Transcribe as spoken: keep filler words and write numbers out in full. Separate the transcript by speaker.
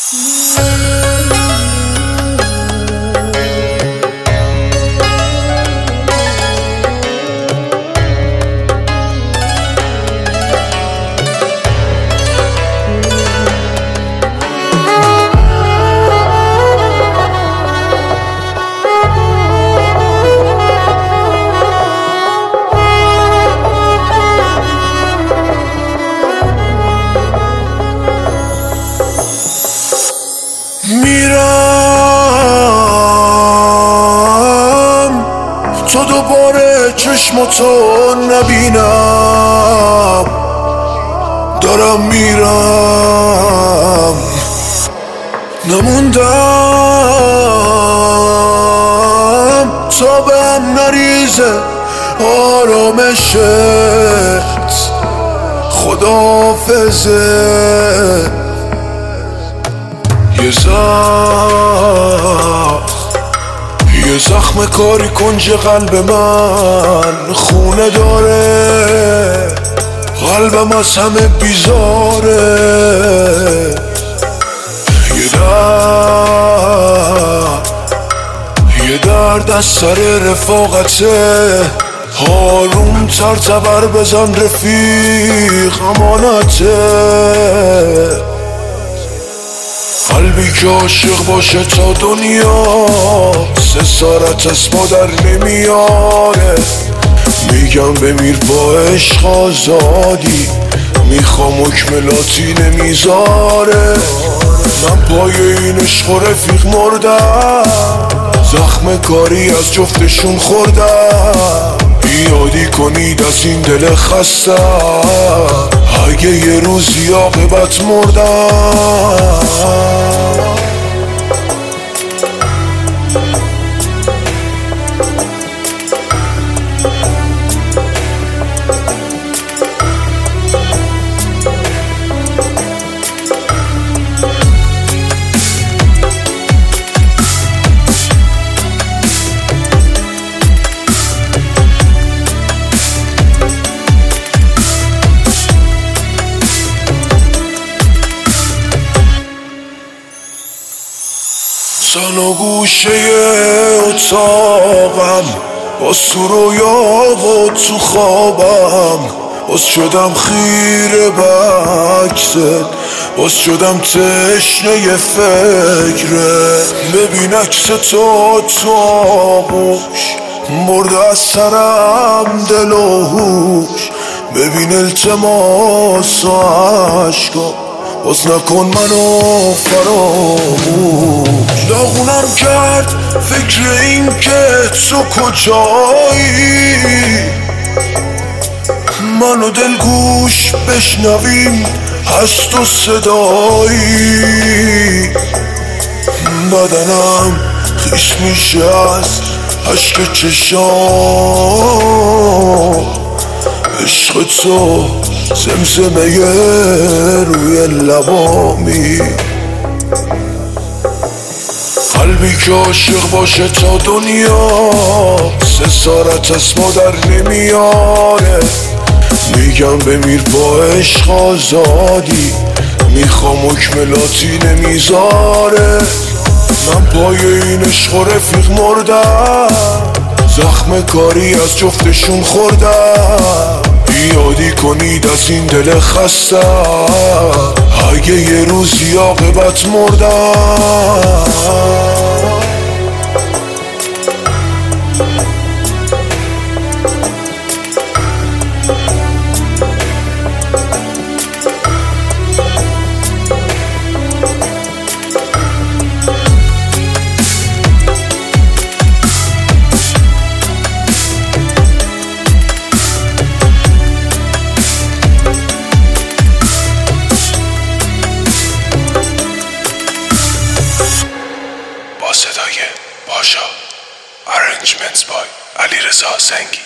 Speaker 1: میرم تا دوباره چشماتو نبینم، دارم میرم نموندم تا به هم نریزه آرامشت، خداحافظه. یه زخم یه زخم کاری کنج قلب من خونه داره، قلبم از همه بیزاره. یه درد یه درد از سر رفاقته، حالوم تر تبر بزن رفیق امانته. قلبی که عاشق باشه تا دنیا سه سارت از مادر نمیاره، میگم بمیر با عشق آزادی، میخوام اکملاتی نمیذاره. من پای این عشق و رفیق مردم، زخم کاری از جفتشون خوردم. بیادی کنید از این دل خستم، اگه یه روزی عاقبت مردم. تنها گوشه اتاقم، باز تو رویا و تو خوابم، باز شدم خیره بکست، باز شدم تشنه فکرت. ببین عکس تو تو آغوش برده از سرم دل و هوش، ببین التماس و عشقا باز نکن منو فراموش. داغونم کرد فکر این که تو کجایی، منو دلگوش بشنویم از تو صدایی. بدنم خیس میشه از عشق چشام، عشق تو زمزمه روی لبامی. قلبی که عاشق باشه تا دنیا سه سارت از مادر نمیاره، میگم بمیر با عشق آزادی، میخوام اکملاتی نمیذاره. من پای این عشق و رفیق مردم، زخم کاری از جفتشون خوردم. بیادی کنید از این دل خستم، اگه یه روزی عاقبت مردم.
Speaker 2: صدای پاشا، Arrangements by علیرضا سنگی.